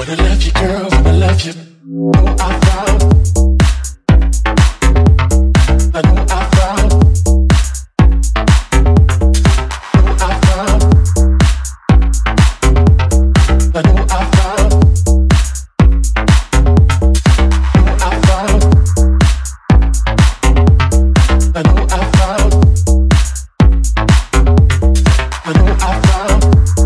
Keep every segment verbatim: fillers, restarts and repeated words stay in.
Wanna love you, girl, wanna love you. Oh, I found, I know I found, oh, I found, I know I found, oh, I found, I know I found, I know I found.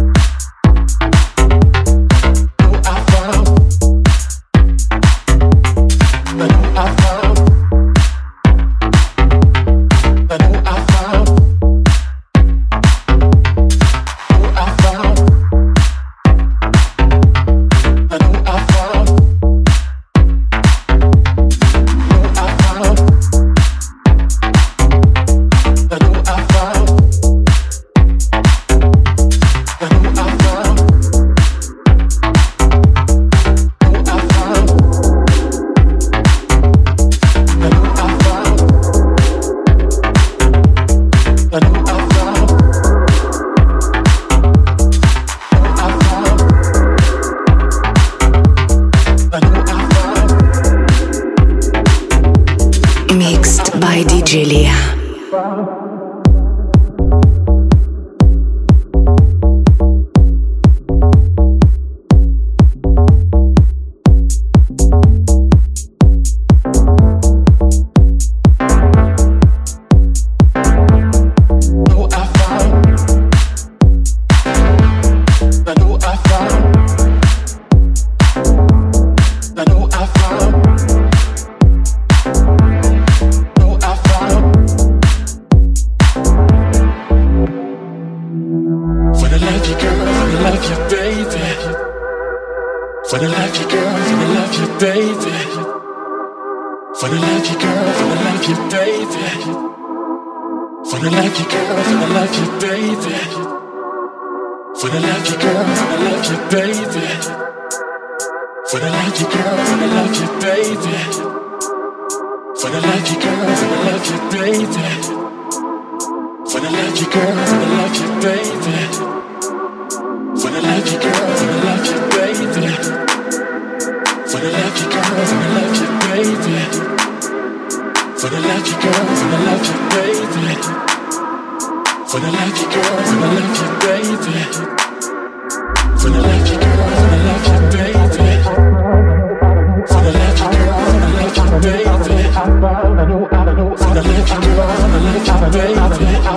Mixed by D J Lia.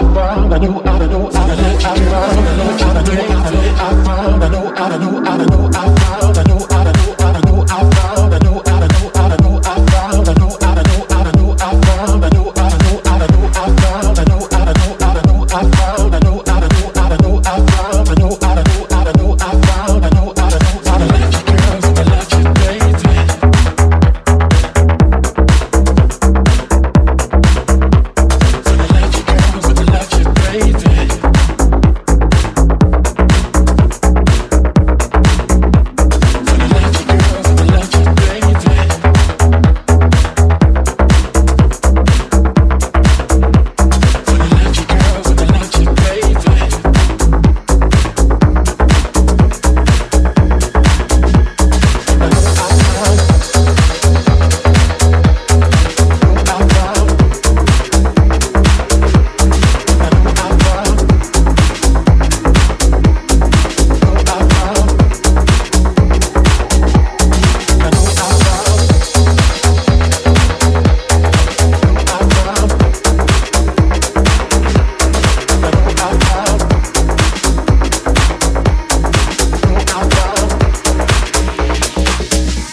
I know, I know, I know, I know, I know, I know, I know, I know, I know, I know,